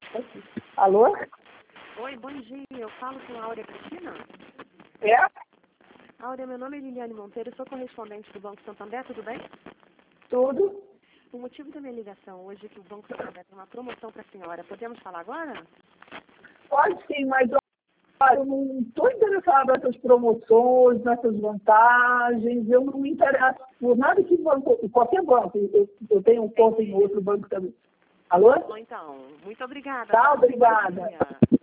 Alô? Oi, bom dia. Eu falo com a Áurea Cristina? É? Áurea, meu nome é Liliane Monteiro, sou correspondente do Banco Santander, tudo bem? Tudo? O motivo da minha ligação hoje é que o Banco Santander tem uma promoção para a senhora. Podemos falar agora? Pode sim, mas olha, eu não estou interessada nessas promoções, nessas vantagens. Eu não me interesso por nada que banco, qualquer banco. Eu tenho um conta em outro banco também. Alô? Bom, então, muito obrigada. Tá, Bom obrigada. dia.